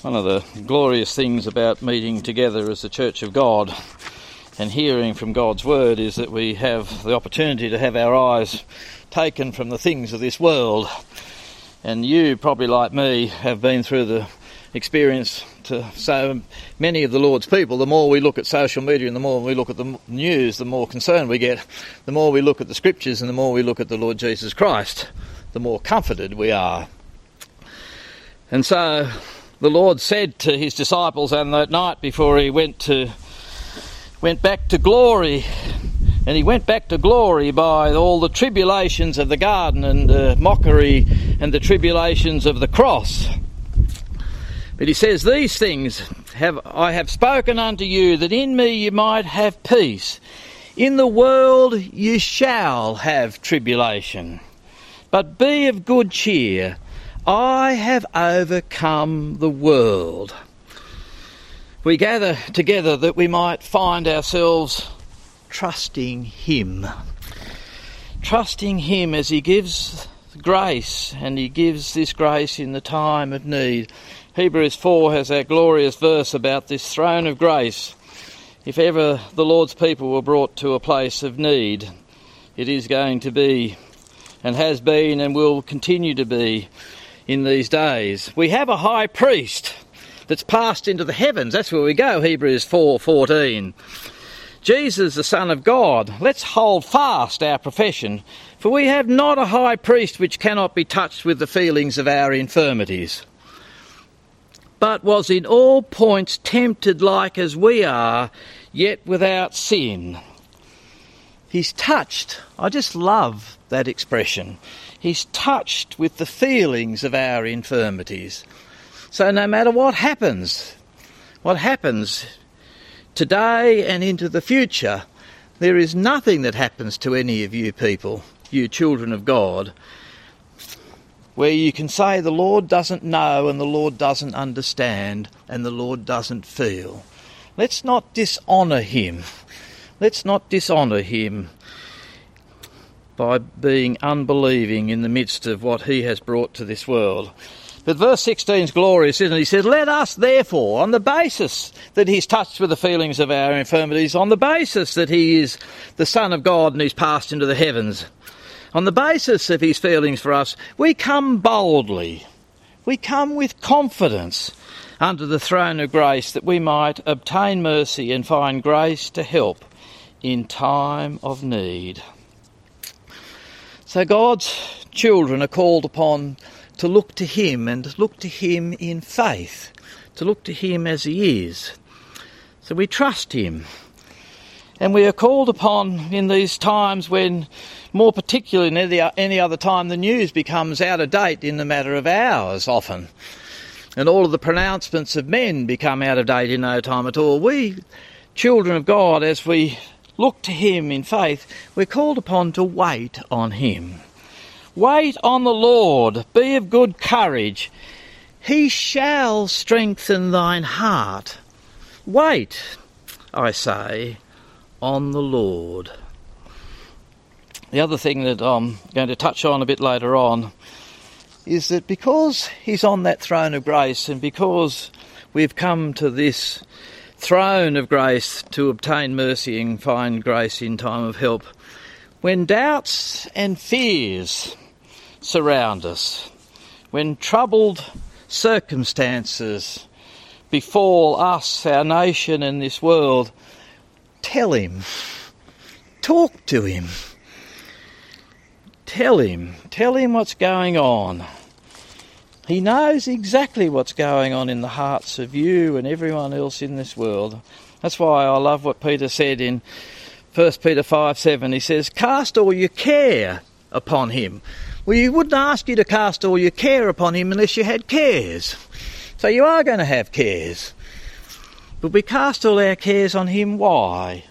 One of the glorious things about meeting together as the Church of God and hearing from God's Word is that we have the opportunity to have our eyes taken from the things of this world. And you, probably like me, have been through the experience to so many of the Lord's people. The more we look at social media and the more we look at the news, the more concerned we get. The more we look at the Scriptures and the more we look at the Lord Jesus Christ, the more comforted we are. And so the Lord said to his disciples on that night before he went back to glory, and he went back to glory by all the tribulations of the garden and the mockery and the tribulations of the cross. But he says, "These things I have spoken unto you, that in me you might have peace. In the world you shall have tribulation. But be of good cheer. I have overcome the world." We gather together that we might find ourselves trusting him. Trusting him as he gives grace, and he gives this grace in the time of need. Hebrews 4 has that glorious verse about this throne of grace. If ever the Lord's people were brought to a place of need, it is going to be, and has been, and will continue to be in these days. We have a high priest that's passed into the heavens. That's where we go, Hebrews 4:14. Jesus, the Son of God. Let's hold fast our profession, for we have not a high priest which cannot be touched with the feelings of our infirmities, but was in all points tempted like as we are, yet without sin. He's touched. I just love that expression. He's touched with the feelings of our infirmities. So no matter what happens today and into the future, there is nothing that happens to any of you people, you children of God, where you can say the Lord doesn't know and the Lord doesn't understand and the Lord doesn't feel. Let's not dishonour him. Let's not dishonour him by being unbelieving in the midst of what he has brought to this world. But verse 16 is glorious, isn't it? He says, "Let us therefore," on the basis that he's touched with the feelings of our infirmities, on the basis that he is the Son of God and he's passed into the heavens, on the basis of his feelings for us, we come boldly, we come with confidence under the throne of grace, that we might obtain mercy and find grace to help in time of need. So God's children are called upon to look to him and to look to him in faith, to look to him as he is. So we trust him. And we are called upon in these times when, more particularly than any other time, the news becomes out of date in the matter of hours often. And all of the pronouncements of men become out of date in no time at all. We, children of God, as we look to him in faith, we're called upon to wait on him. Wait on the Lord, be of good courage. He shall strengthen thine heart. Wait, I say, on the Lord. The other thing that I'm going to touch on a bit later on is that because he's on that throne of grace, and because we've come to this throne of grace to obtain mercy and find grace in time of help, when doubts and fears surround us, when troubled circumstances befall us, our nation and this world, tell him, talk to him, tell him what's going on. He knows exactly what's going on in the hearts of you and everyone else in this world. That's why I love what Peter said in 1 Peter 5:7. He says, "Cast all your care upon him." Well, you wouldn't ask you to cast all your care upon him unless you had cares. So you are going to have cares. But we cast all our cares on him. Why?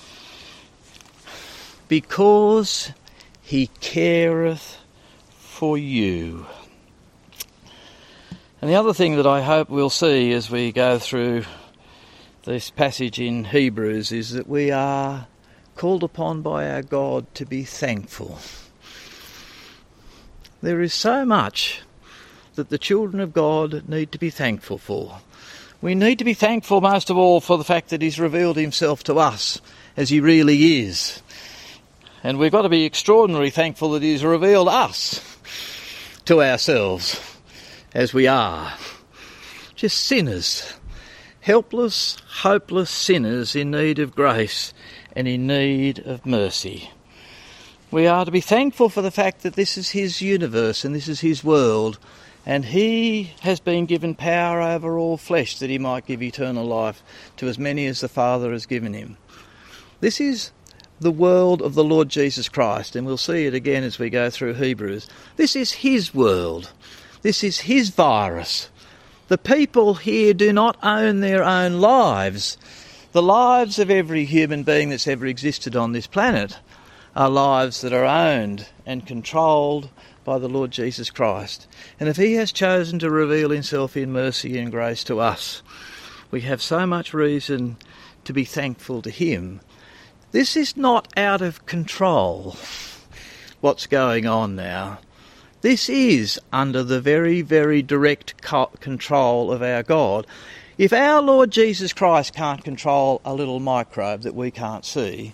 Because he careth for you. And the other thing that I hope we'll see as we go through this passage in Hebrews is that we are called upon by our God to be thankful. There is so much that the children of God need to be thankful for. We need to be thankful most of all for the fact that he's revealed himself to us as he really is. And we've got to be extraordinarily thankful that he's revealed us to ourselves as we are. Just sinners, helpless, hopeless sinners in need of grace and in need of mercy. We are to be thankful for the fact that this is his universe and this is his world, and he has been given power over all flesh that he might give eternal life to as many as the Father has given him. This is the world of the Lord Jesus Christ, and we'll see it again as we go through Hebrews. This is his world. This is his virus. The people here do not own their own lives. The lives of every human being that's ever existed on this planet are lives that are owned and controlled by the Lord Jesus Christ. And if he has chosen to reveal himself in mercy and grace to us, we have so much reason to be thankful to him. This is not out of control, what's going on now. This is under the very, very direct control of our God. If our Lord Jesus Christ can't control a little microbe that we can't see,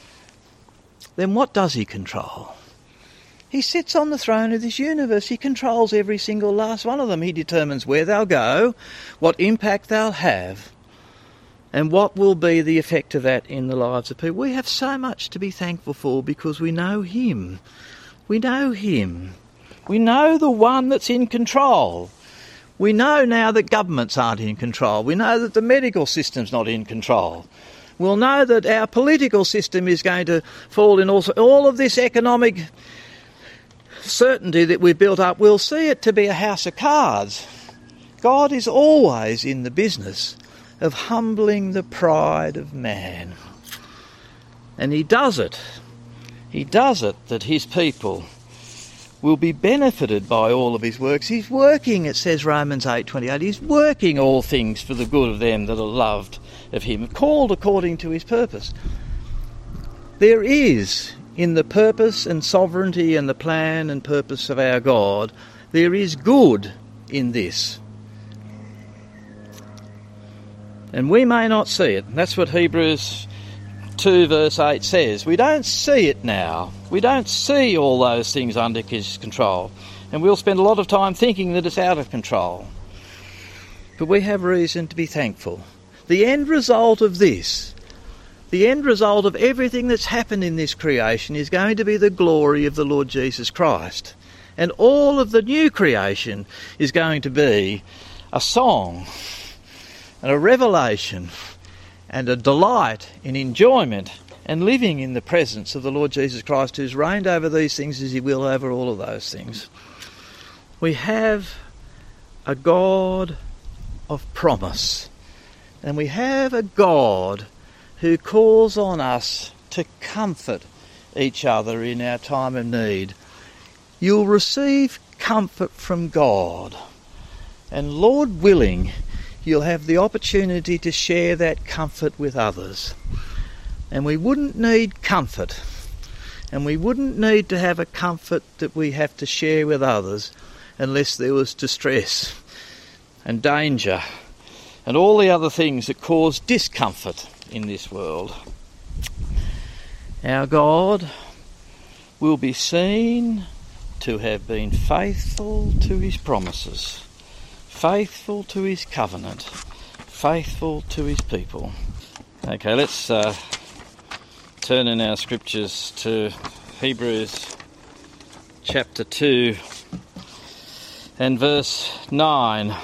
then what does he control? He sits on the throne of this universe. He controls every single last one of them. He determines where they'll go, what impact they'll have, and what will be the effect of that in the lives of people. We have so much to be thankful for because we know him. We know him. We know the one that's in control. We know now that governments aren't in control. We know that the medical system's not in control. We'll know that our political system is going to fall in also. All of this economic certainty that we've built up, we'll see it to be a house of cards. God is always in the business of humbling the pride of man. And he does it. He does it that his people will be benefited by all of his works. He's working, it says Romans 8:28, he's working all things for the good of them that are loved of him, called according to his purpose. There is, in the purpose and sovereignty and the plan and purpose of our God, there is good in this. And we may not see it. That's what Hebrews 2 verse 8 says. We don't see it now. We don't see all those things under his control. And we'll spend a lot of time thinking that it's out of control. But we have reason to be thankful. The end result of this, the end result of everything that's happened in this creation is going to be the glory of the Lord Jesus Christ. And all of the new creation is going to be a song and a revelation and a delight in enjoyment and living in the presence of the Lord Jesus Christ, who's reigned over these things as he will over all of those things. We have a God of promise, and we have a God who calls on us to comfort each other in our time of need. You'll receive comfort from God, and Lord willing, you'll have the opportunity to share that comfort with others. And we wouldn't need comfort, and we wouldn't need to have a comfort that we have to share with others unless there was distress and danger and all the other things that cause discomfort in this world. Our God will be seen to have been faithful to his promises, faithful to his covenant, faithful to his people. Okay, let's turn in our scriptures to Hebrews chapter 2 and verse 9.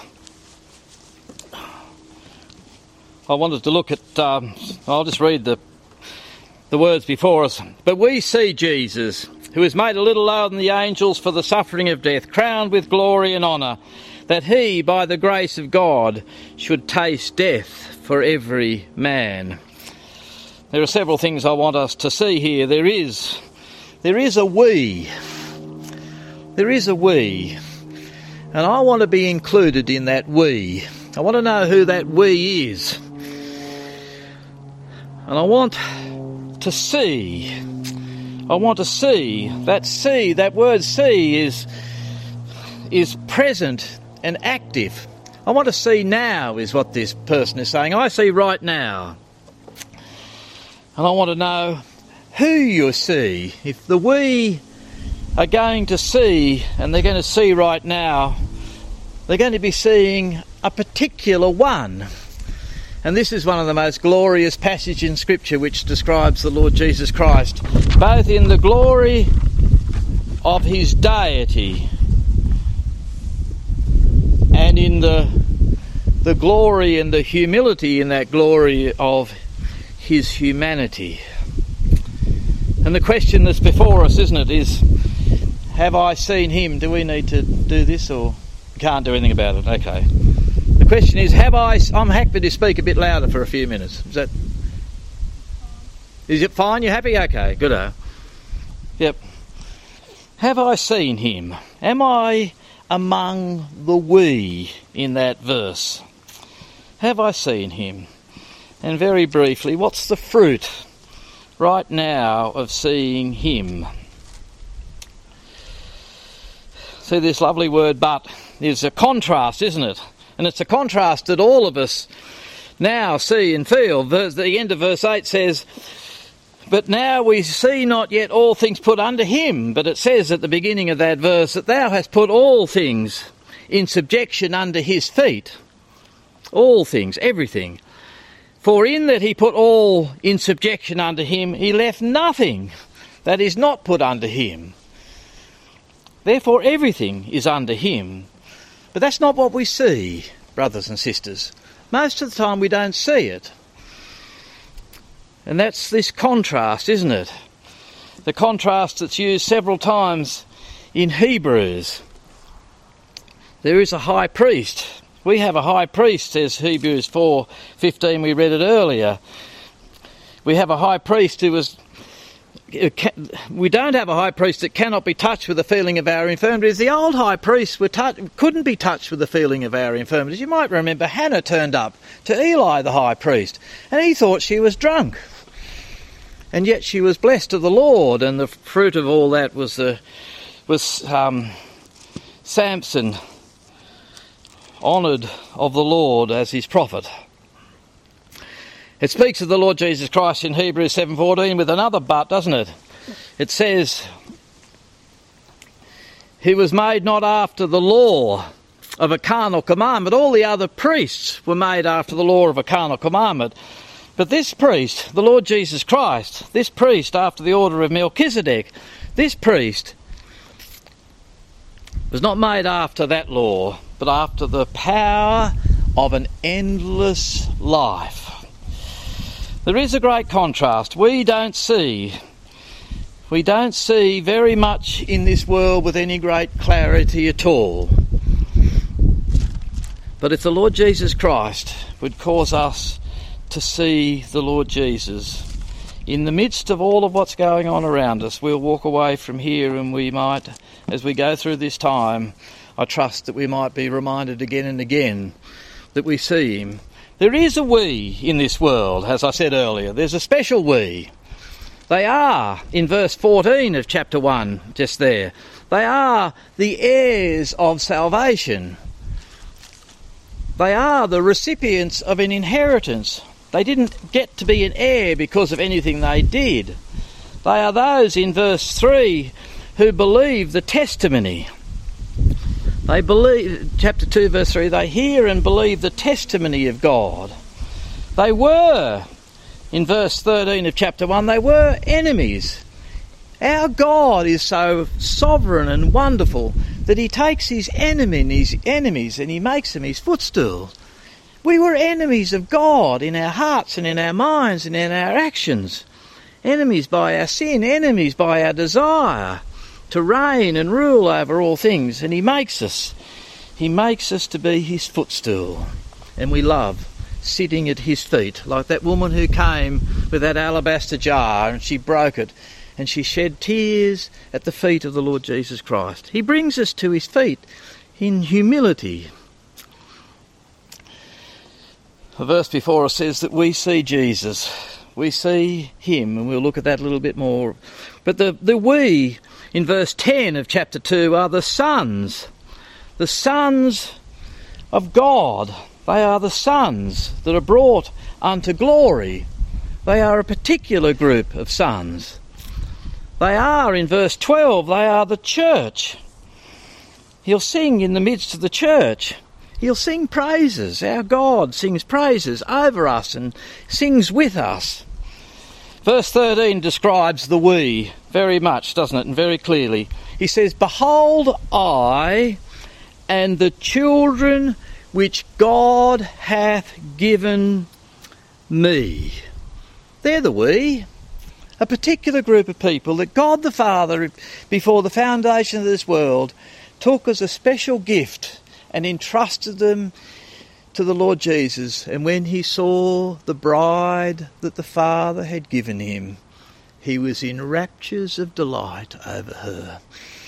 I wanted to look at, I'll just read the words before us. But we see Jesus, who is made a little lower than the angels for the suffering of death, crowned with glory and honour, that he, by the grace of God, should taste death for every man. There are several things I want us to see here. There is a we. There is a we. And I want to be included in that we. I want to know who that we is. And I want to see. I want to see. That word see is present and active. I want to see now is what this person is saying. I see right now. And I want to know who you see. If the we are going to see, and they're going to see right now, they're going to be seeing a particular one. And this is one of the most glorious passages in Scripture which describes the Lord Jesus Christ, both in the glory of his deity and in the glory and the humility in that glory of his humanity. And the question that's before us, isn't it, is, have I seen him? Do we need to do this, or can't do anything about it? Okay. The question is, I'm happy to speak a bit louder for a few minutes. Is it fine? You happy? Okay, good. Yep. Have I seen him? Am I among the we in that verse? Have I seen him? And very briefly, what's the fruit right now of seeing him? See, this lovely word "but" is a contrast, isn't it? And it's a contrast that all of us now see and feel. The end of verse 8 says, "But now we see not yet all things put under him." But it says at the beginning of that verse that thou hast put all things in subjection under his feet. All things, everything. For in that he put all in subjection under him, he left nothing that is not put under him. Therefore everything is under him. But that's not what we see, brothers and sisters. Most of the time we don't see it. And that's this contrast, isn't it? The contrast that's used several times in Hebrews. There is a high priest. We have a high priest, says Hebrews 4:15, we read it earlier. We have a high priest we don't have a high priest that cannot be touched with the feeling of our infirmities. The old high priests couldn't be touched with the feeling of our infirmities. You might remember Hannah turned up to Eli the high priest, and he thought she was drunk. And yet she was blessed of the Lord, and the fruit of all that was Samson, honoured of the Lord as his prophet. It speaks of the Lord Jesus Christ in Hebrews 7:14 with another but, doesn't it? It says, he was made not after the law of a carnal commandment. All the other priests were made after the law of a carnal commandment. But this priest, the Lord Jesus Christ, this priest after the order of Melchizedek, this priest was not made after that law, but after the power of an endless life. There is a great contrast. We don't see very much in this world with any great clarity at all. But if the Lord Jesus Christ would cause us to see the Lord Jesus in the midst of all of what's going on around us, we'll walk away from here and we might, as we go through this time, I trust that we might be reminded again and again that we see him. There is a we in this world, as I said earlier. There's a special we. They are, in verse 14 of chapter 1, just there, they are the heirs of salvation. They are the recipients of an inheritance. They didn't get to be an heir because of anything they did. They are those in verse 3 who believe the testimony. They believe, chapter 2 verse 3, they hear and believe the testimony of God. They were, in verse 13 of chapter 1, they were enemies. Our God is so sovereign and wonderful that he takes his enemies and he makes them his footstool. We were enemies of God in our hearts and in our minds and in our actions. Enemies by our sin, enemies by our desire to reign and rule over all things. And he makes us to be his footstool. And we love sitting at his feet, like that woman who came with that alabaster jar and she broke it and she shed tears at the feet of the Lord Jesus Christ. He brings us to his feet in humility. The verse before us says that we see Jesus. We see him, and we'll look at that a little bit more. But the we, in verse 10 of chapter 2, are the sons. the sons of God. They are the sons that are brought unto glory. They are a particular group of sons. They are, in verse 12, they are the church. He'll sing in the midst of the church. He'll sing praises. Our God sings praises over us and sings with us. Verse 13 describes the we very much, doesn't it, and very clearly. He says, "Behold, I and the children which God hath given me." They're the we. A particular group of people that God the Father, before the foundation of this world, took as a special gift and entrusted them to the Lord Jesus. And when he saw the bride that the Father had given him, he was in raptures of delight over her.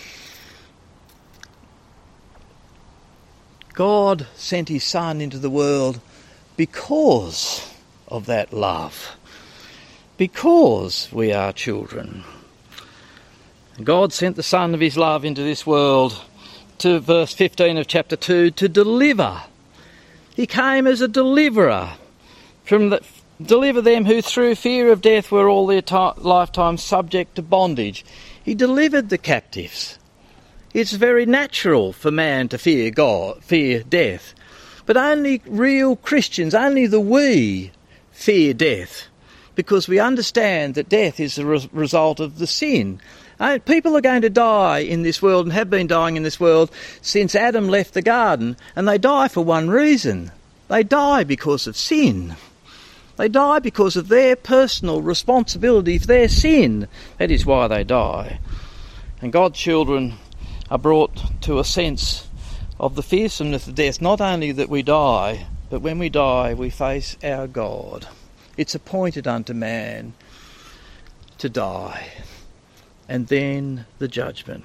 God sent his Son into the world because of that love. Because we are children. God sent the Son of his love into this world, to verse 15 of chapter 2, to deliver. He came as a deliverer, deliver them who through fear of death were all their lifetime subject to bondage. He delivered the captives. It's very natural for man to fear God, fear death. But only real Christians, only the we, fear death. Because we understand that death is the result of the sin. People are going to die in this world and have been dying in this world since Adam left the garden, and they die for one reason. They die because of sin. They die because of their personal responsibility for their sin. That is why they die. And God's children are brought to a sense of the fearsomeness of death, not only that we die, but when we die we face our God. It's appointed unto man to die, and then the judgment.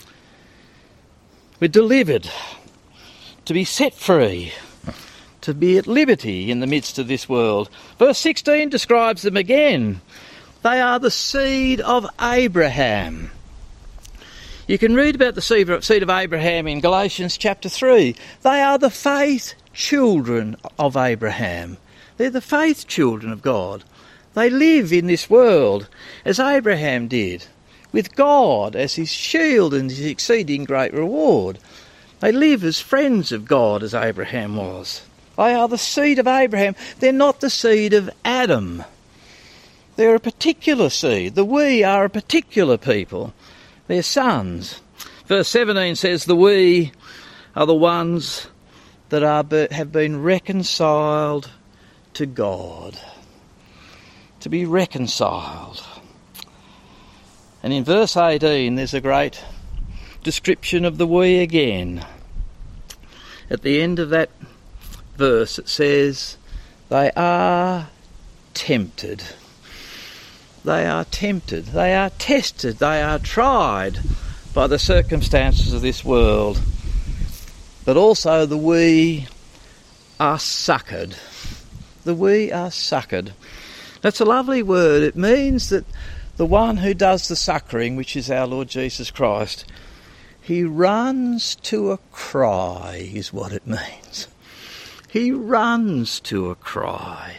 We're delivered, to be set free, to be at liberty in the midst of this world. Verse 16 describes them again. They are the seed of Abraham. You can read about the seed of Abraham in Galatians chapter 3. They are the faith children of Abraham. They're the faith children of God. They live in this world as Abraham did, with God as his shield and his exceeding great reward. They live as friends of God as Abraham was. They are the seed of Abraham. They're not the seed of Adam. They're a particular seed. The we are a particular people. They're sons. Verse 17 says the we are the ones that have been reconciled to God. To be reconciled. And in verse 18 there's a great description of the we again. At the end of that verse it says, they are tempted. They are tempted. They are tested. They are tried by the circumstances of this world. But also the we are succoured. The we are succoured. That's a lovely word. It means that the one who does the succouring, which is our Lord Jesus Christ, he runs to a cry, is what it means. He runs to a cry.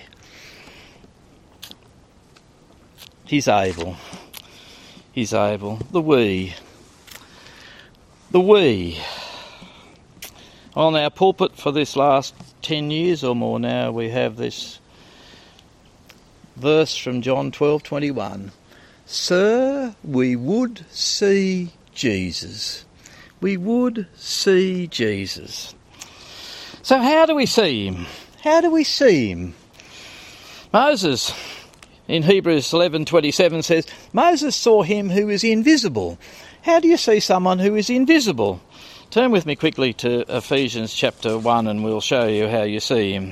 He's able. He's able. The we. The we. On our pulpit for this last 10 years or more now, we have this verse from John 12:21. Sir, we would see Jesus. We would see Jesus. So how do we see him? How do we see him? Moses, in Hebrews 11:27 says, Moses saw him who is invisible. How do you see someone who is invisible? Turn with me quickly to Ephesians chapter 1 and we'll show you how you see him.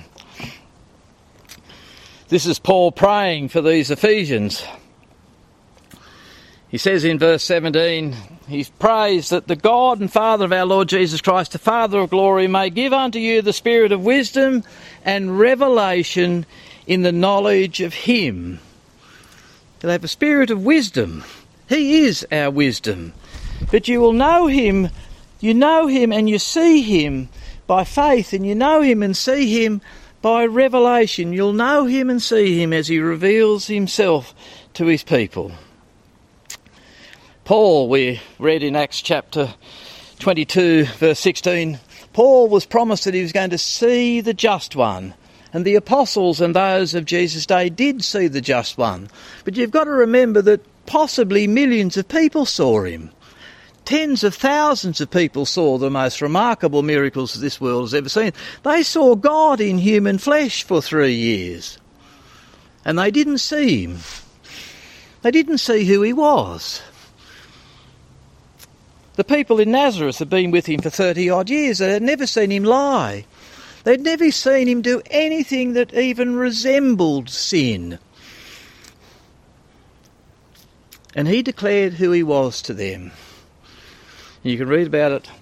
This is Paul praying for these Ephesians. He says in verse 17, he prays that the God and Father of our Lord Jesus Christ, the Father of glory, may give unto you the spirit of wisdom and revelation in the knowledge of him. You'll have a spirit of wisdom. He is our wisdom. But you will know him, You know him and you see him by faith, and you know him and see him by revelation. You'll know him and see him as he reveals himself to his people. Paul, we read in Acts chapter 22, verse 16, Paul was promised that he was going to see the just one. And the apostles and those of Jesus' day did see the just one. But you've got to remember that possibly millions of people saw him. Tens of thousands of people saw the most remarkable miracles this world has ever seen. They saw God in human flesh for 3 years. And they didn't see him. They didn't see who he was. The people in Nazareth had been with him for 30-odd years. They had never seen him lie. They'd never seen him do anything that even resembled sin. And he declared who he was to them. You can read about it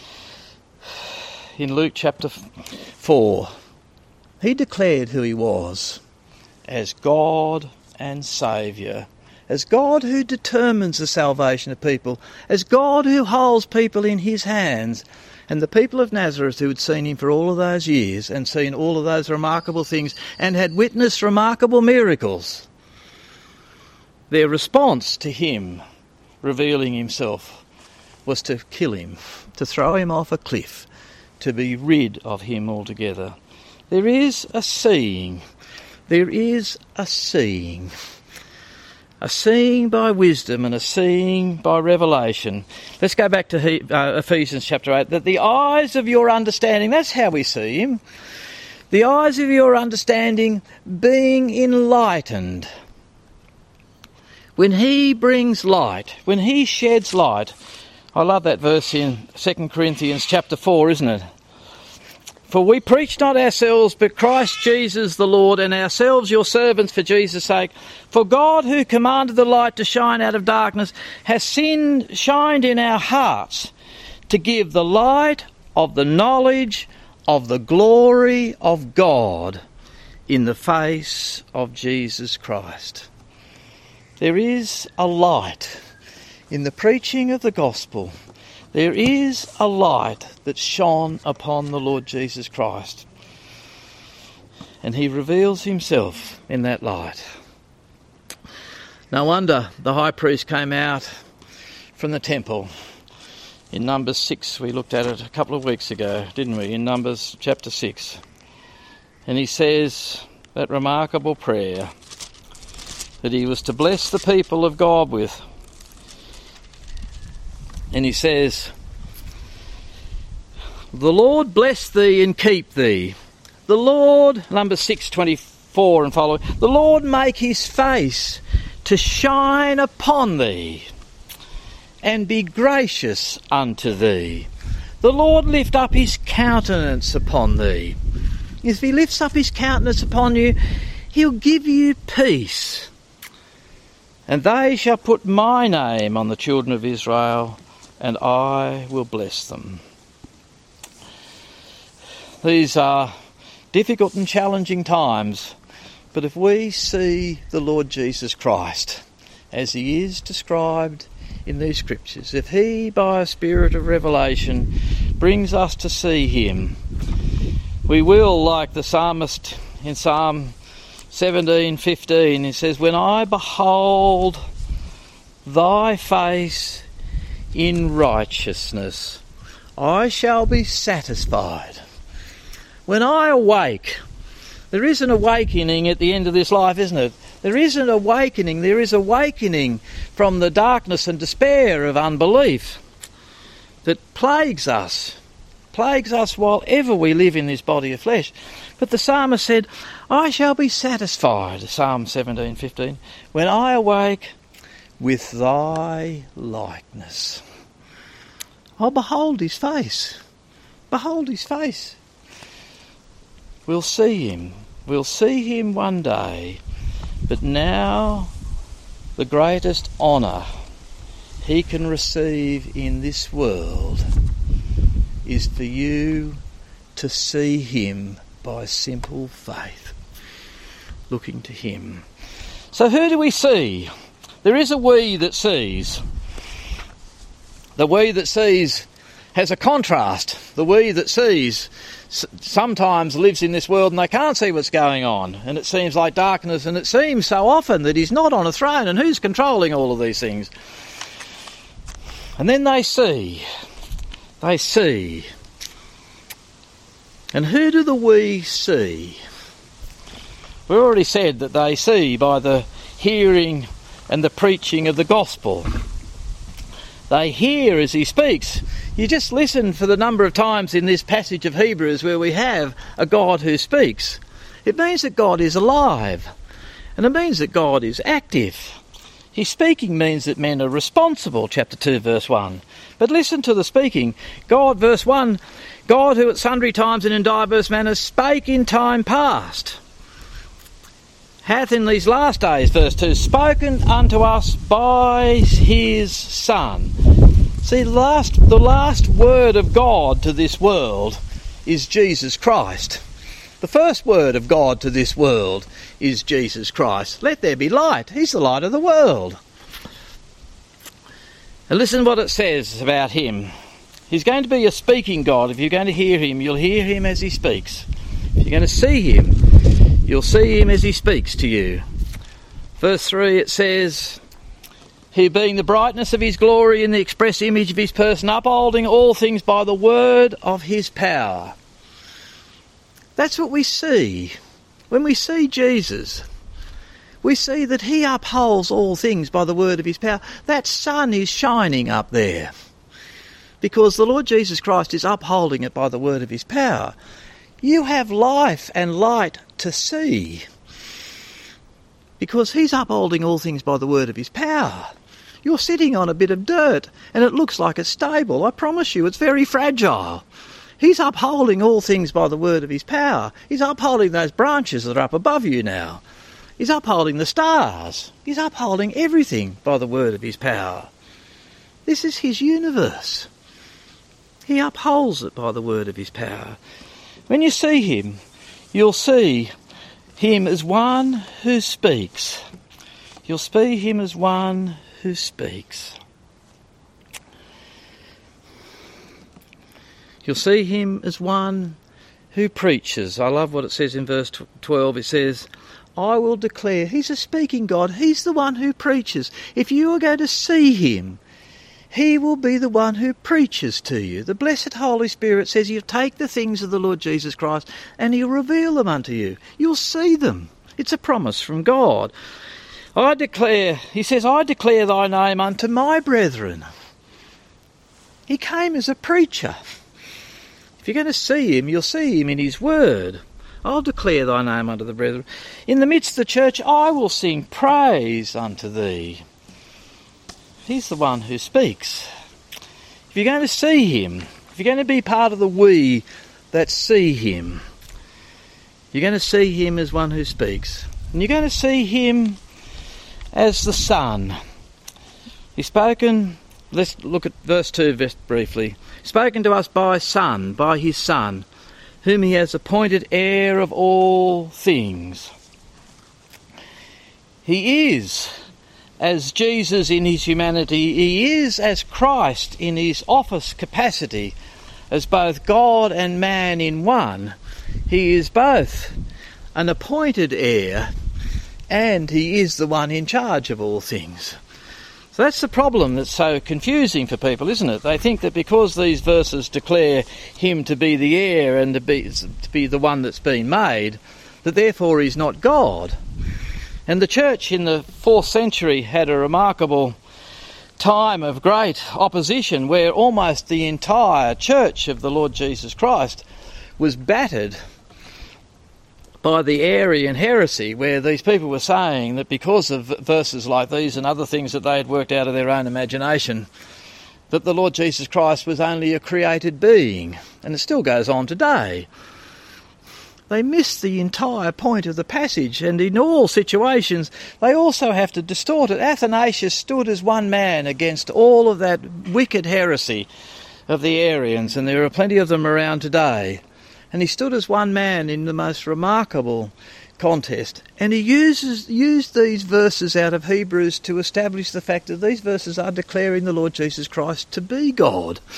in Luke chapter 4. He declared who he was as God and Saviour, as God who determines the salvation of people, as God who holds people in his hands. And the people of Nazareth, who had seen him for all of those years and seen all of those remarkable things and had witnessed remarkable miracles, their response to him revealing himself was to kill him, to throw him off a cliff, to be rid of him altogether. There is a seeing. There is a seeing. A seeing by wisdom and a seeing by revelation. Let's go back to Ephesians chapter 8. That the eyes of your understanding, that's how we see him. The eyes of your understanding being enlightened. When he brings light, when he sheds light, I love that verse in 2 Corinthians chapter 4, isn't it? For we preach not ourselves, but Christ Jesus the Lord, and ourselves your servants for Jesus' sake. For God, who commanded the light to shine out of darkness, has shined in our hearts to give the light of the knowledge of the glory of God in the face of Jesus Christ. There is a light in the preaching of the gospel. There is a light that shone upon the Lord Jesus Christ. And he reveals himself in that light. No wonder the high priest came out from the temple. In Numbers 6, we looked at it a couple of weeks ago, didn't we? In Numbers chapter 6. And he says that remarkable prayer that he was to bless the people of God with. And he says, the Lord bless thee and keep thee. The Lord, Numbers 6:24 and following, the Lord make his face to shine upon thee and be gracious unto thee. The Lord lift up his countenance upon thee. If he lifts up his countenance upon you, he'll give you peace. And they shall put my name on the children of Israel, and I will bless them. These are difficult and challenging times, but if we see the Lord Jesus Christ as he is described in these scriptures, if he, by a spirit of revelation, brings us to see him, we will, like the psalmist in Psalm 17:15, he says, when I behold thy face in righteousness, I shall be satisfied. When I awake, there is an awakening at the end of this life, isn't it? There is an awakening. There is awakening from the darkness and despair of unbelief that plagues us while ever we live in this body of flesh. But the psalmist said, I shall be satisfied, Psalm 17:15, when I awake with thy likeness. I'll behold his face. Behold his face. We'll see him. We'll see him one day. But now the greatest honour he can receive in this world is for you to see him by simple faith, looking to him. So who do we see? There is a we that sees. The we that sees has a contrast. The we that sees sometimes lives in this world and they can't see what's going on, and it seems like darkness, and it seems so often that he's not on a throne, and who's controlling all of these things? And then they see. And who do the we see? We already said that they see by the hearing and the preaching of the gospel. They hear as he speaks. You just listen for the number of times in this passage of Hebrews where we have a God who speaks. It means that God is alive, and it means that God is active. His speaking means that men are responsible, chapter 2, verse 1. But listen to the speaking. God, verse 1, God who at sundry times and in divers manners spake in time past, hath in these last days, verse 2, spoken unto us by his Son. See, the last word of God to this world is Jesus Christ. The first word of God to this world is Jesus Christ. Let there be light. He's the light of the world. And listen what it says about him. He's going to be a speaking God. If you're going to hear him, you'll hear him as he speaks. If you're going to see him, you'll see him as he speaks to you. Verse 3, it says, he being the brightness of his glory and the express image of his person, upholding all things by the word of his power. That's what we see. When we see Jesus, we see that he upholds all things by the word of his power. That sun is shining up there because the Lord Jesus Christ is upholding it by the word of his power. You have life and light to see because he's upholding all things by the word of his power. You're sitting on a bit of dirt and it looks like it's stable. I promise you, it's very fragile. He's upholding all things by the word of his power. He's upholding those branches that are up above you now. He's upholding the stars. He's upholding everything by the word of his power. This is his universe. He upholds it by the word of his power. When you see him, you'll see him as one who speaks. You'll see him as one who speaks. You'll see him as one who preaches. I love what it says in verse 12. It says, I will declare. He's a speaking God. He's the one who preaches. If you are going to see him, he will be the one who preaches to you. The blessed Holy Spirit says he'll take the things of the Lord Jesus Christ and he'll reveal them unto you. You'll see them. It's a promise from God. He says, I declare thy name unto my brethren. He came as a preacher. If you're going to see him, you'll see him in his word. I'll declare thy name unto the brethren. In the midst of the church, I will sing praise unto thee. He's the one who speaks. If you're going to see him, if you're going to be part of the we that see him, you're going to see him as one who speaks. And you're going to see him as the Son. He's spoken, let's look at verse 2 very briefly. Spoken to us by Son, by his Son, whom he has appointed heir of all things. He is as Jesus in his humanity. He is as Christ in his office capacity, as both God and man in one. He is both an appointed heir and he is the one in charge of all things. So that's the problem that's so confusing for people, isn't it? They think that because these verses declare him to be the heir and to be the one that's been made, that therefore he's not God. And the church in the 4th century had a remarkable time of great opposition where almost the entire church of the Lord Jesus Christ was battered by the Arian heresy, where these people were saying that because of verses like these and other things that they had worked out of their own imagination, that the Lord Jesus Christ was only a created being. And it still goes on today. They miss the entire point of the passage, and in all situations they also have to distort it. Athanasius stood as one man against all of that wicked heresy of the Arians, and there are plenty of them around today. And he stood as one man in the most remarkable contest. And he used these verses out of Hebrews to establish the fact that these verses are declaring the Lord Jesus Christ to be God.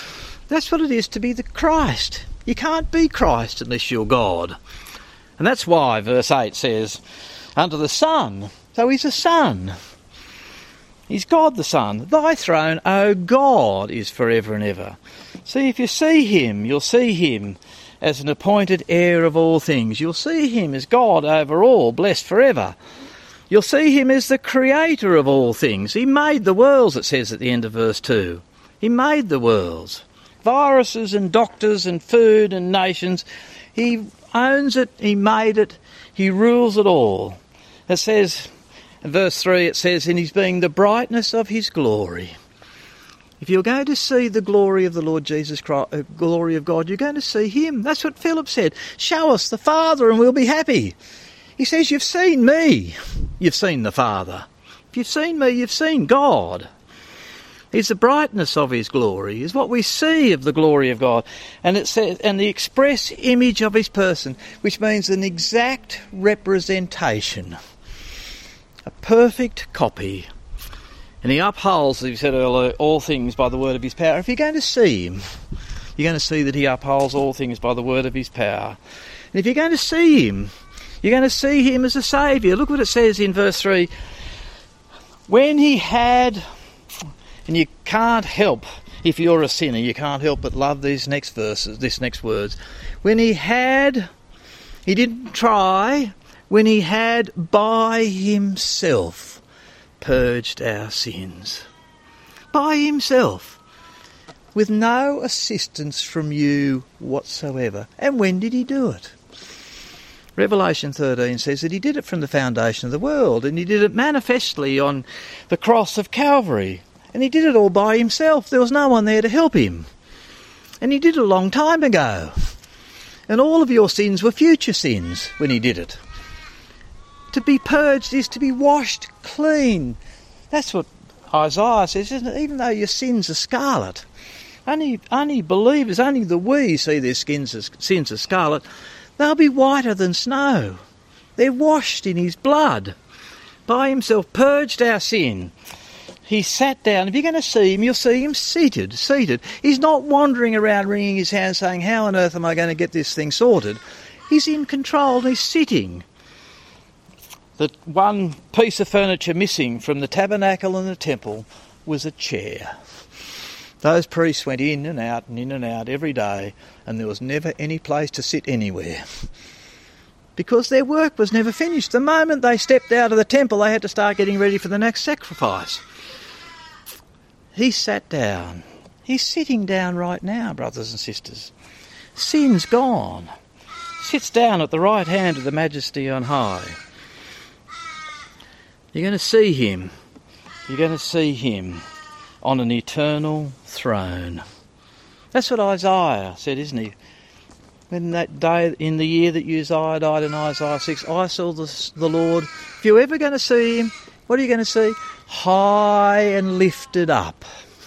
That's what it is to be the Christ. You can't be Christ unless you're God. And that's why verse 8 says, unto the Son. So he's a Son. He's God the Son. Thy throne, O God, is forever and ever. See, if you see him, you'll see him as an appointed heir of all things. You'll see him as God over all, blessed forever. You'll see him as the creator of all things. He made the worlds, it says at the end of verse 2. He made the worlds. Viruses and doctors and food and nations. He owns it, he made it, he rules it all. It says, in verse 3, it says, in his being the brightness of his glory. If you're going to see the glory of the Lord Jesus Christ, glory of God, you're going to see him. That's what Philip said. Show us the Father and we'll be happy. He says, you've seen me, you've seen the Father. If you've seen me, you've seen God. He's the brightness of his glory, is what we see of the glory of God. And it says, and the express image of his person, which means an exact representation, a perfect copy. And he upholds, as we said earlier, all things by the word of his power. If you're going to see him, you're going to see that he upholds all things by the word of his power. And if you're going to see him, you're going to see him as a saviour. Look what it says in verse 3. When he had... And you can't help, if you're a sinner, you can't help but love these next verses, this next words. When he didn't try, when he had by himself purged our sins. By himself. With no assistance from you whatsoever. And when did he do it? Revelation 13 says that he did it from the foundation of the world, and he did it manifestly on the cross of Calvary. And he did it all by himself. There was no one there to help him. And he did it a long time ago. And all of your sins were future sins when he did it. To be purged is to be washed clean. That's what Isaiah says, isn't it? Even though your sins are scarlet. Only believers, only the we see their sins as scarlet. They'll be whiter than snow. They're washed in his blood. By himself purged our sin. He sat down. If you're going to see him, you'll see him seated. He's not wandering around wringing his hands saying, how on earth am I going to get this thing sorted? He's in control. He's sitting. The one piece of furniture missing from the tabernacle and the temple was a chair. Those priests went in and out every day, and there was never any place to sit anywhere. Because their work was never finished. The moment they stepped out of the temple, they had to start getting ready for the next sacrifice. He sat down. He's sitting down right now, brothers and sisters. Sin's gone. Sits down at the right hand of the Majesty on high. You're going to see him. You're going to see him on an eternal throne. That's what Isaiah said, isn't he? When that day, in the year that Uzziah died in Isaiah 6, I saw the Lord. If you're ever going to see him, what are you going to see? High and lifted up.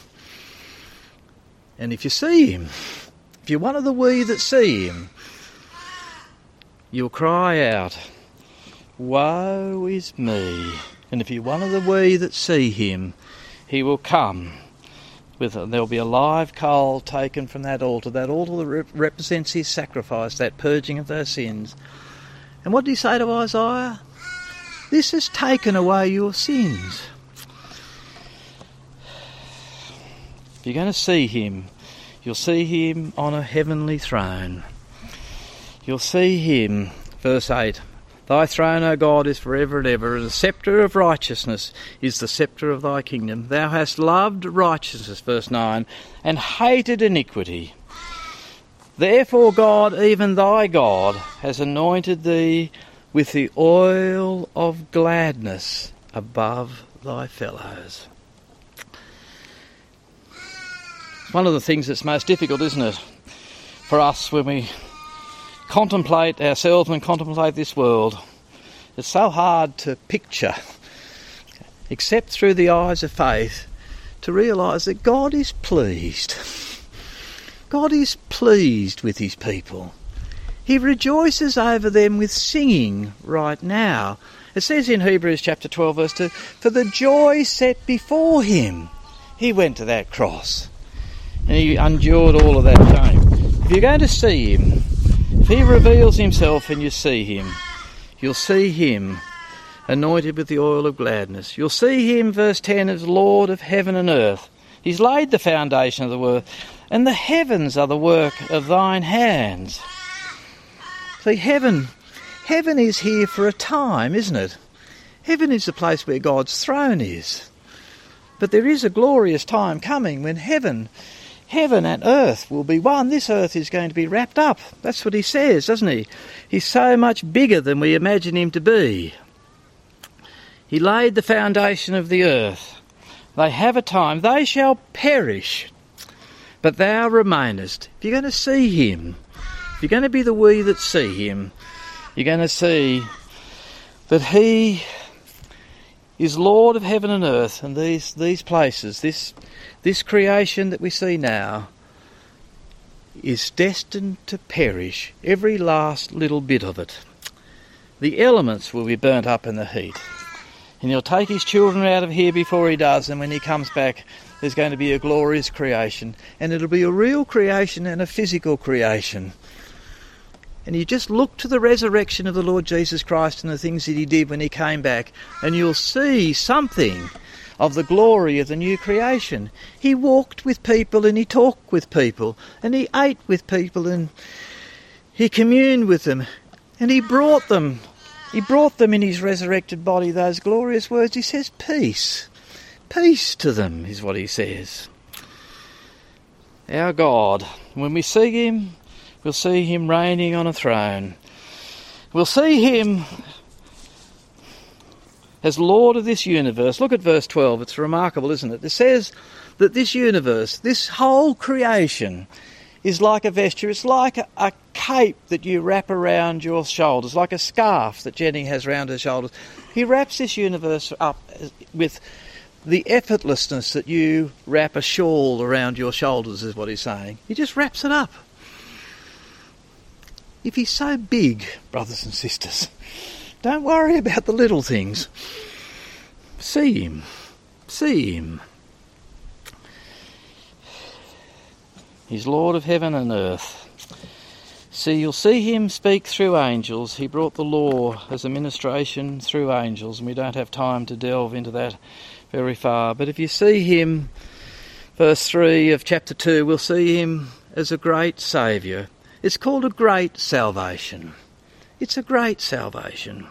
And if you see him, if you're one of the we that see him, you'll cry out, woe is me. And if you're one of the we that see him, he will come. There'll be a live coal taken from that altar that represents his sacrifice, that purging of their sins. And what did he say to Isaiah? This has taken away your sins. If you're going to see him, you'll see him on a heavenly throne. You'll see him, verse 8, thy throne, O God, is forever and ever, and the sceptre of righteousness is the sceptre of thy kingdom. Thou hast loved righteousness, verse 9, and hated iniquity. Therefore God, even thy God, has anointed thee with the oil of gladness above thy fellows. One of the things that's most difficult, isn't it, for us when we contemplate ourselves and contemplate this world. It's so hard to picture, except through the eyes of faith, to realise that God is pleased. God is pleased with his people. He rejoices over them with singing right now. It says in Hebrews chapter 12 verse 2, for the joy set before him, he went to that cross. and he endured all of that shame. If you're going to see him, if he reveals himself and you see him, you'll see him anointed with the oil of gladness. You'll see him, verse 10, as Lord of heaven and earth. He's laid the foundation of the world, and the heavens are the work of thine hands. See, heaven is here for a time, isn't it? Heaven is the place where God's throne is. But there is a glorious time coming when heaven and earth will be one. This earth is going to be wrapped up. That's what he says, doesn't he? He's so much bigger than we imagine him to be. He laid the foundation of the earth. They have a time. They shall perish, but thou remainest. If you're going to see him, if you're going to be the we that see him, you're going to see that he is Lord of heaven and earth, and these places, this creation that we see now is destined to perish, every last little bit of it. The elements will be burnt up in the heat. And he'll take his children out of here before he does, and when he comes back, there's going to be a glorious creation. And it'll be a real creation and a physical creation. And you just look to the resurrection of the Lord Jesus Christ and the things that he did when he came back, and you'll see something of the glory of the new creation. He walked with people, and he talked with people, and he ate with people, and he communed with them, and he brought them in his resurrected body those glorious words. He says, peace. Peace to them is what he says. Our God, when we see him, we'll see him reigning on a throne. We'll see him as Lord of this universe. Look at verse 12. It's remarkable, isn't it? It says that this universe, this whole creation, is like a vesture. It's like a cape that you wrap around your shoulders, like a scarf that Jenny has round her shoulders. He wraps this universe up with the effortlessness that you wrap a shawl around your shoulders, is what he's saying. He just wraps it up. If he's so big, brothers and sisters, don't worry about the little things. See him. See him. He's Lord of heaven and earth. See, you'll see him speak through angels. He brought the law as a ministration through angels, and we don't have time to delve into that very far. But if you see him, verse 3 of chapter 2, we'll see him as a great saviour. It's called a great salvation. It's a great salvation.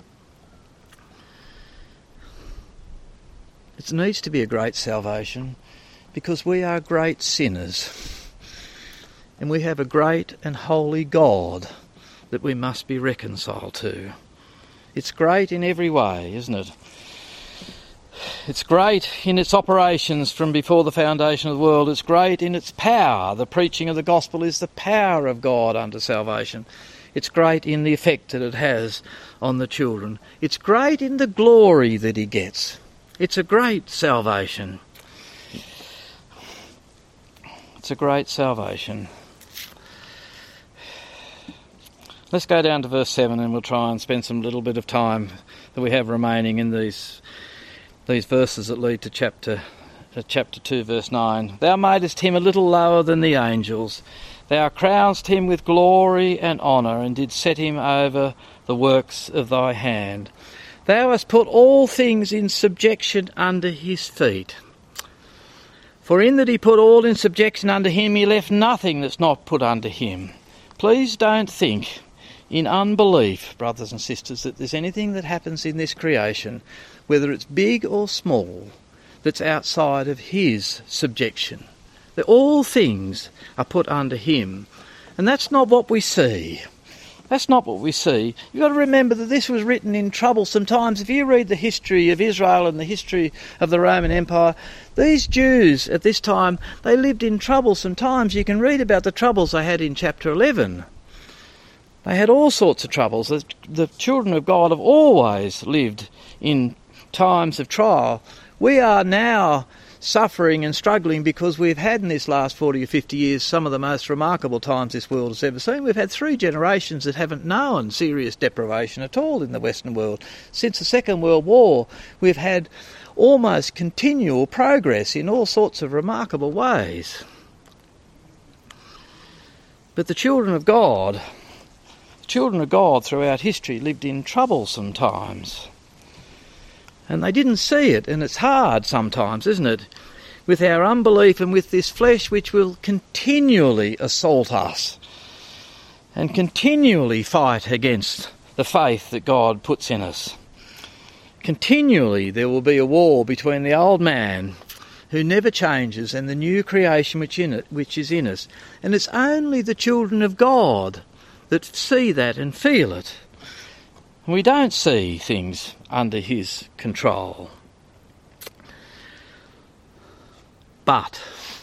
It needs to be a great salvation because we are great sinners. And we have a great and holy God that we must be reconciled to. It's great in every way, isn't it? It's great in its operations from before the foundation of the world. It's great in its power. The preaching of the gospel is the power of God unto salvation. It's great in the effect that it has on the children. It's great in the glory that he gets. It's a great salvation. It's a great salvation. Let's go down to verse 7 and we'll try and spend some little bit of time that we have remaining in these verses that lead to chapter 2, verse 9. Thou madest him a little lower than the angels. Thou crownedst him with glory and honour, and didst set him over the works of thy hand. Thou hast put all things in subjection under his feet. For in that he put all in subjection under him, he left nothing that's not put under him. Please don't think in unbelief, brothers and sisters, that there's anything that happens in this creation, whether it's big or small, that's outside of his subjection. That all things are put under him. And that's not what we see. That's not what we see. You've got to remember that this was written in troublesome times. If you read the history of Israel and the history of the Roman Empire, these Jews at this time, they lived in troublesome times. You can read about the troubles they had in chapter 11. They had all sorts of troubles. The children of God have always lived in times of trial. We are now suffering and struggling because we've had in this last 40 or 50 years some of the most remarkable times this world has ever seen. We've had 3 generations that haven't known serious deprivation at all in the Western world. Since the Second World War, we've had almost continual progress in all sorts of remarkable ways. But the children of God throughout history lived in troublesome times. And they didn't see it, and it's hard sometimes, isn't it? With our unbelief and with this flesh which will continually assault us and continually fight against the faith that God puts in us. Continually there will be a war between the old man who never changes and the new creation which is in us. And it's only the children of God that see that and feel it. We don't see things under his control. But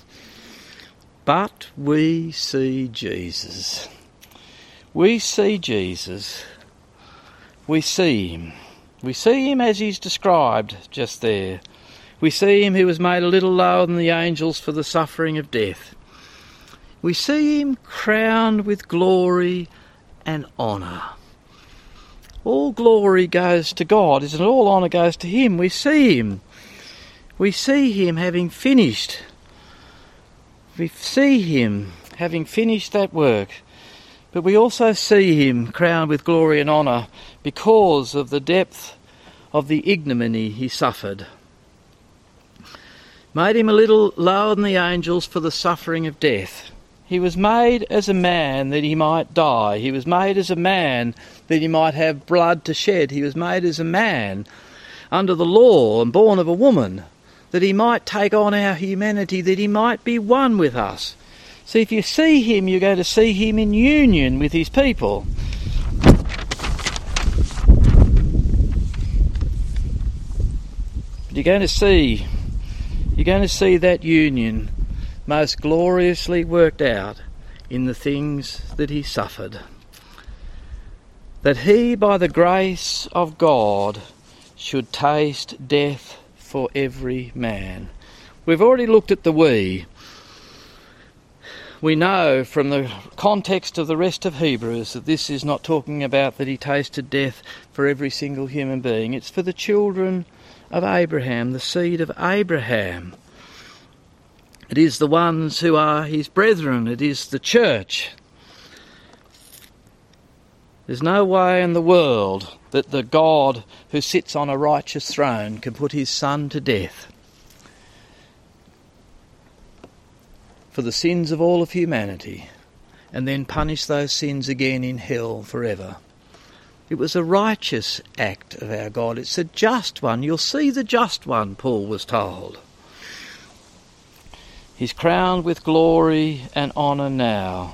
we see Jesus. We see Jesus. We see him. We see him as he's described just there. We see him who was made a little lower than the angels for the suffering of death. We see him crowned with glory and honour. All glory goes to God, isn't it? All honour goes to him. We see him. We see him having finished. We see him having finished that work. But we also see him crowned with glory and honour because of the depth of the ignominy he suffered. Made him a little lower than the angels for the suffering of death. He was made as a man that he might die. He was made as a man that he might have blood to shed. He was made as a man under the law and born of a woman, that he might take on our humanity, that he might be one with us. See, if you see him, you're going to see him in union with his people. But you're going to see that union most gloriously worked out in the things that he suffered. That he, by the grace of God, should taste death for every man. We've already looked at the we. We know from the context of the rest of Hebrews that this is not talking about that he tasted death for every single human being. It's for the children of Abraham, the seed of Abraham. It is the ones who are his brethren. It is the church. There's no way in the world that the God who sits on a righteous throne can put his Son to death for the sins of all of humanity and then punish those sins again in hell forever. It was a righteous act of our God. It's a just one. You'll see the just one, Paul was told. He's crowned with glory and honour now.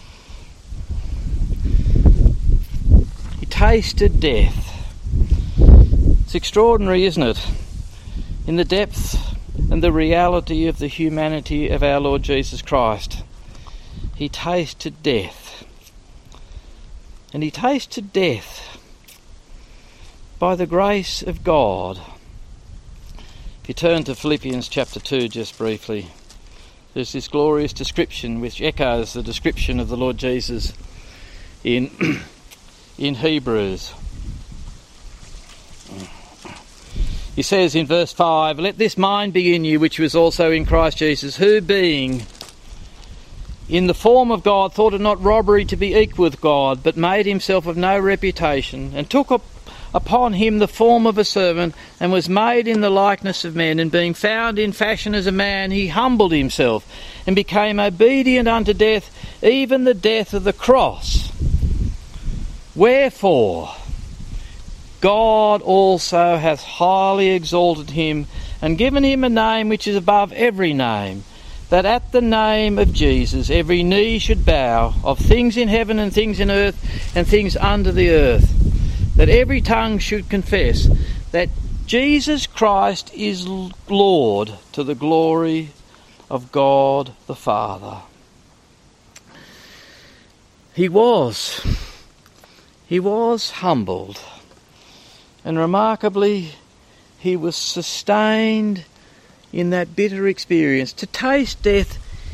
He tasted death. It's extraordinary, isn't it? In the depth and the reality of the humanity of our Lord Jesus Christ. He tasted death. And he tasted death by the grace of God. If you turn to Philippians chapter 2 just briefly, there's this glorious description which echoes the description of the Lord Jesus in Hebrews. He says in verse 5, "Let this mind be in you which was also in Christ Jesus, who being in the form of God thought it not robbery to be equal with God, but made himself of no reputation, and took upon him the form of a servant, and was made in the likeness of men, and being found in fashion as a man, he humbled himself, and became obedient unto death, even the death of the cross. Wherefore God also hath highly exalted him, and given him a name which is above every name, that at the name of Jesus every knee should bow, of things in heaven and things in earth and things under the earth, that every tongue should confess that Jesus Christ is Lord, to the glory of God the Father." He was humbled, and remarkably he was sustained in that bitter experience. To taste death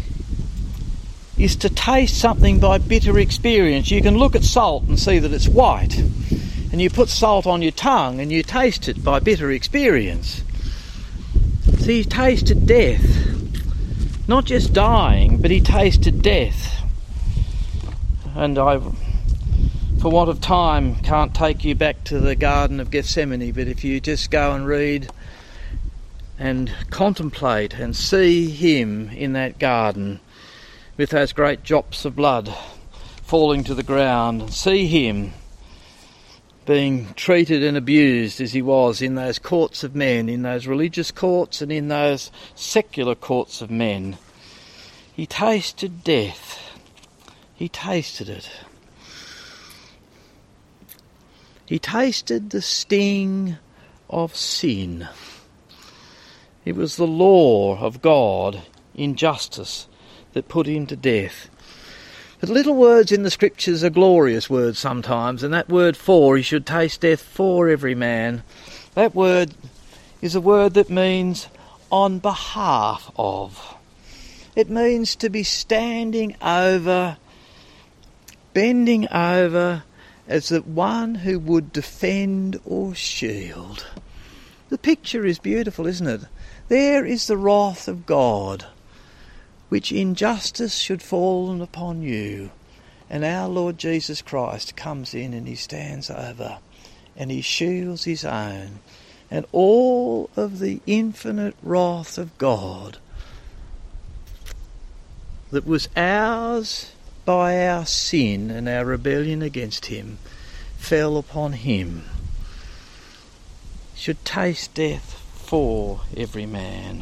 is to taste something by bitter experience. You can look at salt and see that it's white, and you put salt on your tongue and you taste it by bitter experience. So he tasted death, not just dying, but he tasted death. and I, for want of time, can't take you back to the Garden of Gethsemane, but if you just go and read and contemplate and see him in that garden with those great drops of blood falling to the ground, and see him being treated and abused as he was in those courts of men, in those religious courts and in those secular courts of men. He tasted death. He tasted it. He tasted the sting of sin. It was the law of God in justice that put him to death. But little words in the Scriptures are glorious words sometimes, and that word "for," he should taste death for every man, that word is a word that means on behalf of. It means to be standing over, bending over, as the one who would defend or shield. The picture is beautiful, isn't it? There is the wrath of God, which in justice should fall upon you. And our Lord Jesus Christ comes in and he stands over and he shields his own. And all of the infinite wrath of God that was ours by our sin and our rebellion against him fell upon him. Should taste death for every man.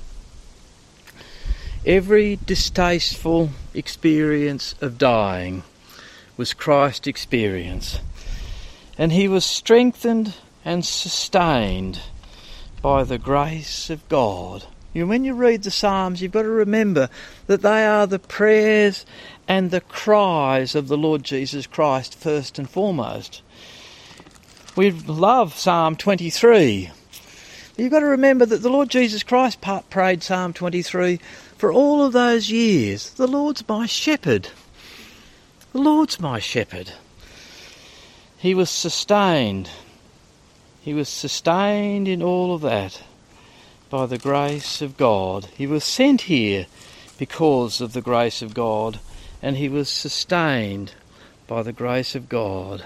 Every distasteful experience of dying was Christ's experience, and he was strengthened and sustained by the grace of God. When you read the Psalms, you've got to remember that they are the prayers and the cries of the Lord Jesus Christ first and foremost. We love Psalm 23. You've got to remember that the Lord Jesus Christ prayed Psalm 23 for all of those years. The Lord's my shepherd. The Lord's my shepherd. He was sustained. He was sustained in all of that by the grace of God. He was sent here because of the grace of God, and he was sustained by the grace of God.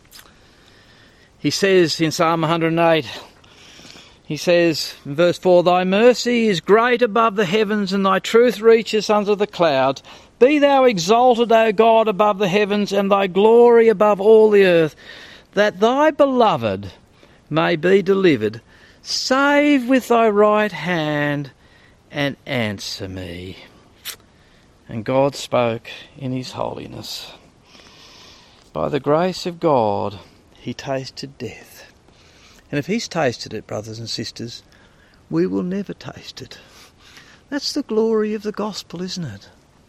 He says in Psalm 108, he says in verse 4, "Thy mercy is great above the heavens, and thy truth reaches unto the clouds. Be thou exalted, O God, above the heavens, and thy glory above all the earth, that thy beloved may be delivered. Save with thy right hand, and answer me." And God spoke in his holiness. By the grace of God, he tasted death. And if he's tasted it, brothers and sisters, we will never taste it. That's the glory of the gospel, isn't it?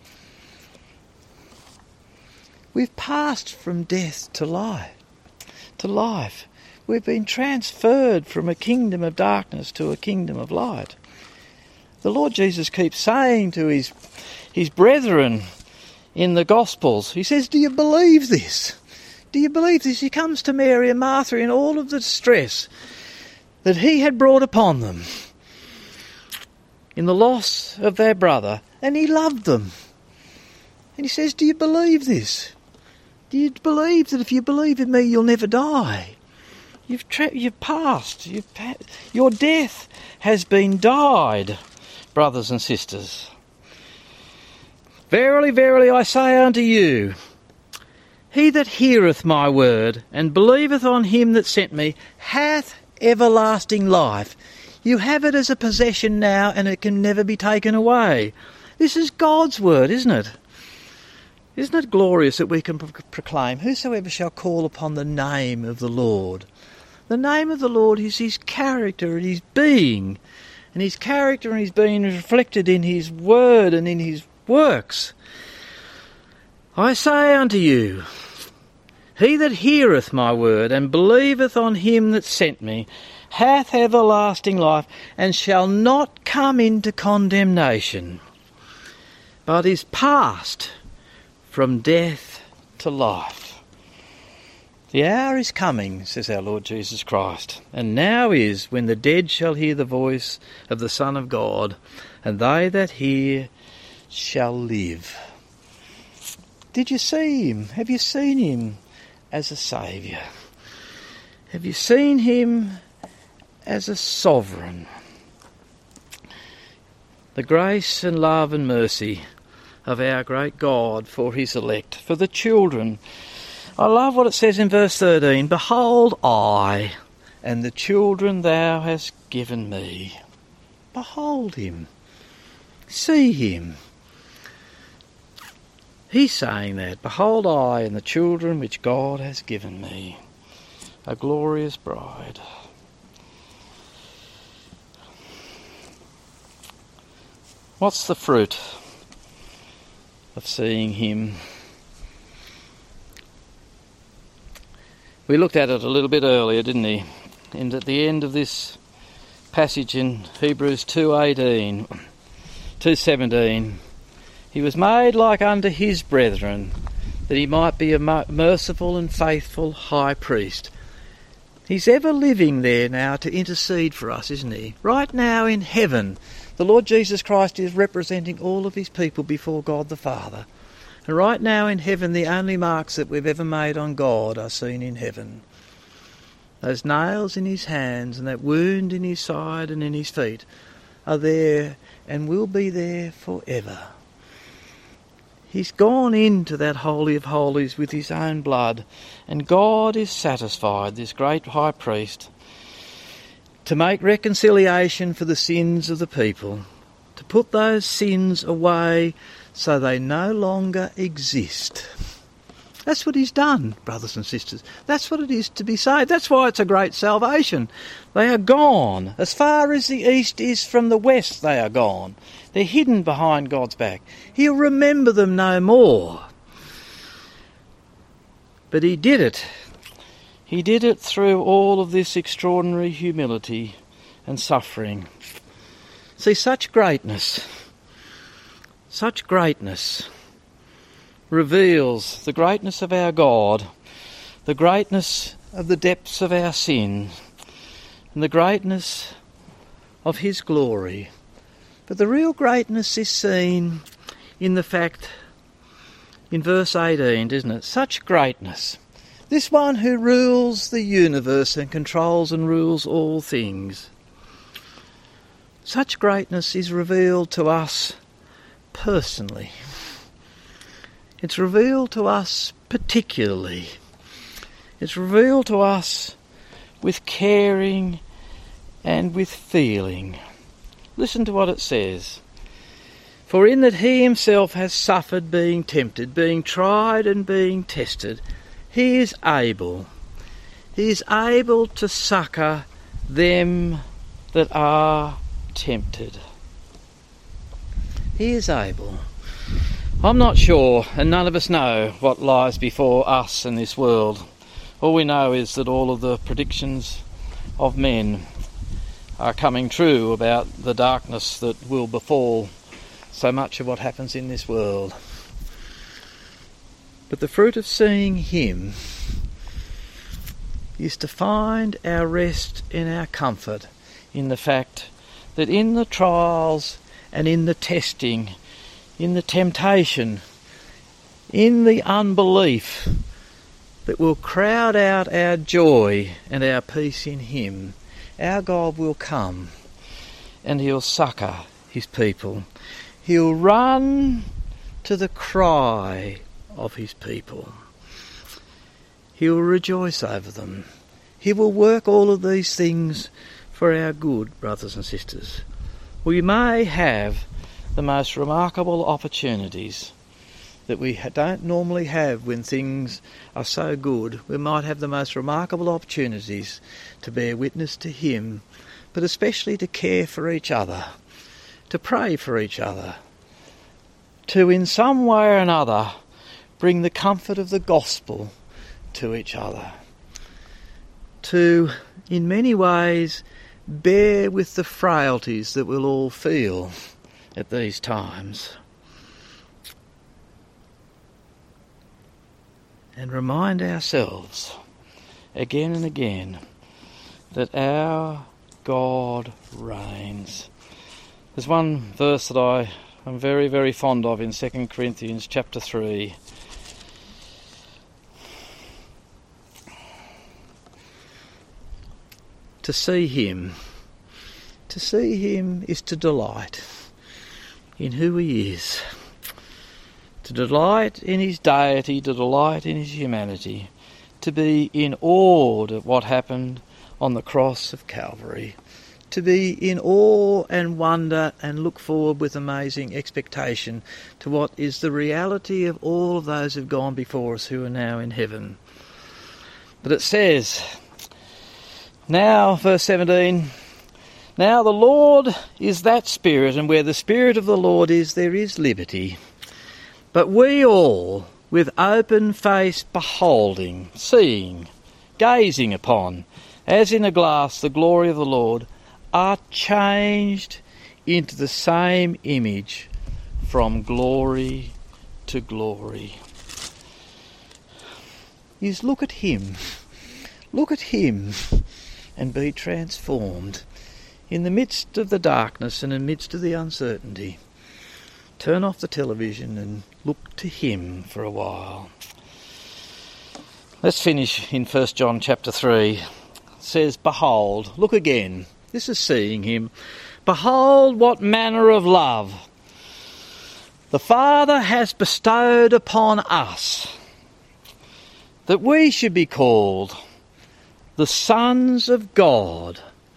We've passed from death to life. We've been transferred from a kingdom of darkness to a kingdom of light. The Lord Jesus keeps saying to his brethren in the Gospels, he says, "Do you believe this? Do you believe this?" He comes to Mary and Martha in all of the distress that he had brought upon them in the loss of their brother, and he loved them. And he says, "Do you believe this? Do you believe that if you believe in me, you'll never die? You've passed. Your death has been died, brothers and sisters. Verily, verily, I say unto you, he that heareth my word and believeth on him that sent me hath everlasting life." You have it as a possession now, and it can never be taken away. This is God's word, isn't it? Isn't it glorious that we can proclaim, "Whosoever shall call upon the name of the Lord." The name of the Lord is his character and his being, and his character and his being is reflected in his word and in his works. I say unto you, he that heareth my word and believeth on him that sent me hath everlasting life, and shall not come into condemnation, but is passed from death to life. The hour is coming, says our Lord Jesus Christ, and now is when the dead shall hear the voice of the Son of God, and they that hear shall live. Did you see him? Have you seen him as a saviour? Have you seen him as a sovereign? The grace and love and mercy of our great God for his elect, for the children. I love what it says in verse 13, behold, I and the children thou hast given me. Behold him. See him. He's saying that, behold, I and the children which God has given me. A glorious bride. What's the fruit of seeing him? We looked at it a little bit earlier, didn't we? And at the end of this passage in Hebrews 2:17, he was made like unto his brethren, that he might be a merciful and faithful high priest. He's ever living there now to intercede for us, isn't he? Right now in heaven, the Lord Jesus Christ is representing all of his people before God the Father. And right now in heaven, the only marks that we've ever made on God are seen in heaven. Those nails in his hands and that wound in his side and in his feet are there and will be there forever. He's gone into that Holy of Holies with his own blood, and God is satisfied, this great high priest, to make reconciliation for the sins of the people, to put those sins away so they no longer exist. That's what he's done, brothers and sisters. That's what it is to be saved. That's why it's a great salvation. They are gone. As far as the east is from the west, they are gone. They're hidden behind God's back. He'll remember them no more. But he did it. He did it through all of this extraordinary humility and suffering. See, such greatness reveals the greatness of our God, the greatness of the depths of our sin, and the greatness of his glory. But the real greatness is seen in the fact, in verse 18, isn't it? Such greatness. This one who rules the universe and controls and rules all things. Such greatness is revealed to us personally. It's revealed to us particularly. It's revealed to us with caring and with feeling. Listen to what it says. For in that he himself has suffered being tempted, being tried and being tested, he is able to succour them that are tempted. He is able. I'm not sure, and none of us know what lies before us in this world. All we know is that all of the predictions of men are coming true about the darkness that will befall so much of what happens in this world. But the fruit of seeing him is to find our rest and our comfort in the fact that in the trials and in the testing, in the temptation, in the unbelief that will crowd out our joy and our peace in him, our God will come and he'll succour his people. He'll run to the cry of his people. He will rejoice over them. He will work all of these things for our good, brothers and sisters. We may have the most remarkable opportunities that we don't normally have when things are so good. We might have the most remarkable opportunities to bear witness to him, but especially to care for each other, to pray for each other, to in some way or another bring the comfort of the gospel to each other, to in many ways bear with the frailties that we'll all feel at these times, and remind ourselves again and again that our God reigns. There's one verse that I am very, very fond of in 2 Corinthians chapter 3, to see him. To see him is to delight in who he is. To delight in his deity, to delight in his humanity. To be in awe at what happened on the cross of Calvary. To be in awe and wonder and look forward with amazing expectation to what is the reality of all of those who have gone before us who are now in heaven. But it says, now, verse 17, now the Lord is that Spirit, and where the Spirit of the Lord is, there is liberty. But we all, with open face beholding, seeing, gazing upon, as in a glass, the glory of the Lord, are changed into the same image from glory to glory. Is look at him, and be transformed. In the midst of the darkness and in the midst of the uncertainty, turn off the television and look to him for a while. Let's finish in 1 John chapter 3. It says, behold, look again. This is seeing him. Behold what manner of love the Father has bestowed upon us, that we should be called the sons of God.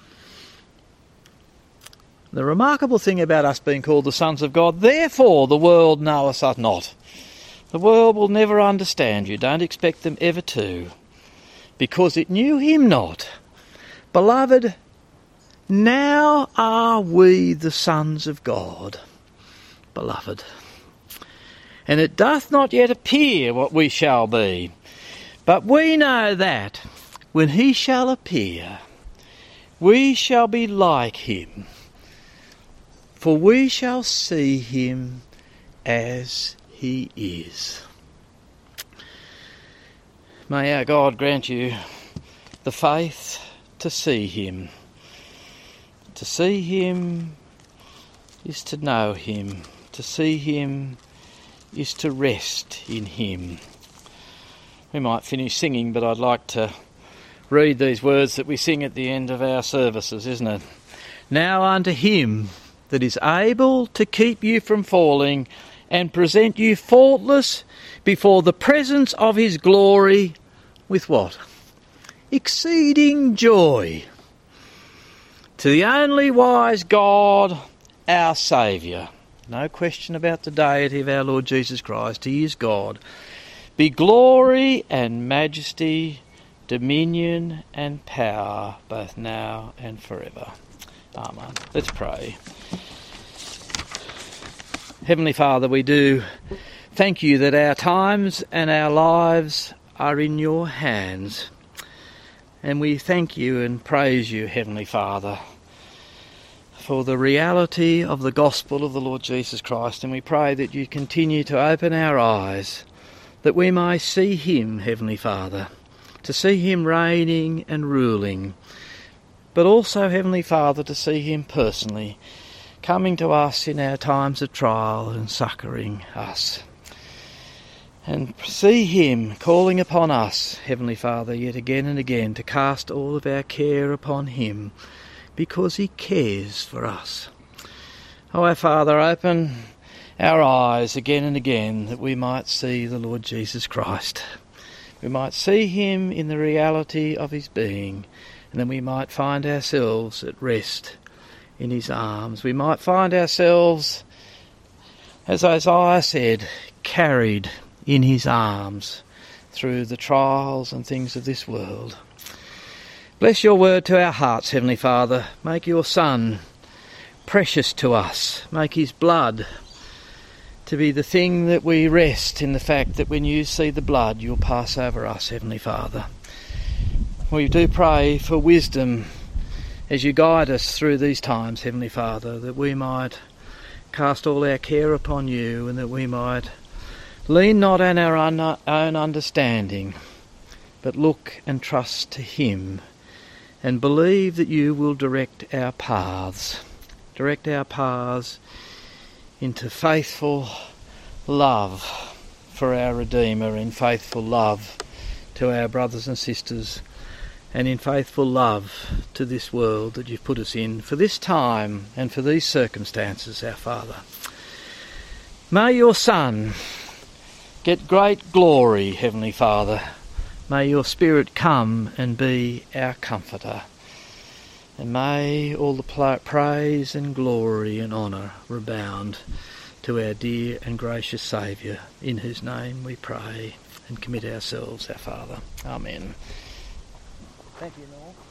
The remarkable thing about us being called the sons of God, therefore the world knoweth us not. The world will never understand you. Don't expect them ever to, because it knew him not. Beloved, now are we the sons of God, beloved. And it doth not yet appear what we shall be. But we know that when he shall appear, we shall be like him. For we shall see him as he is. May our God grant you the faith to see him. To see him is to know him. To see him is to rest in him. We might finish singing, but I'd like to read these words that we sing at the end of our services, isn't it? Now unto him that is able to keep you from falling and present you faultless before the presence of his glory with what? Exceeding joy. To the only wise God, our Saviour. No question about the deity of our Lord Jesus Christ. He is God. Be glory and majesty, dominion and power, both now and forever. Amen. Let's pray. Heavenly Father, we do thank you that our times and our lives are in your hands. And we thank you and praise you, Heavenly Father, for the reality of the gospel of the Lord Jesus Christ. And we pray that you continue to open our eyes, that we may see him, Heavenly Father, to see him reigning and ruling, but also, Heavenly Father, to see him personally, coming to us in our times of trial and succouring us. And see him calling upon us, Heavenly Father, yet again and again to cast all of our care upon him, because he cares for us. Oh, our Father, open our eyes again and again that we might see the Lord Jesus Christ. We might see him in the reality of his being, and then we might find ourselves at rest in his arms. We might find ourselves, as Isaiah said, carried in his arms through the trials and things of this world. Bless your word to our hearts, Heavenly Father. Make your Son precious to us. Make his blood to be the thing that we rest in, the fact that when you see the blood, you'll pass over us, Heavenly Father. We do pray for wisdom as you guide us through these times, Heavenly Father, that we might cast all our care upon you, and that we might lean not on our own understanding, but look and trust to him, and believe that you will direct our paths into faithful love for our Redeemer, and faithful love to our brothers and sisters and in faithful love to this world that you've put us in for this time and for these circumstances, our Father. May your Son get great glory, Heavenly Father. May your Spirit come and be our comforter. And may all the praise and glory and honour rebound to our dear and gracious Saviour, in whose name we pray and commit ourselves, our Father. Amen. Thank you, Noel.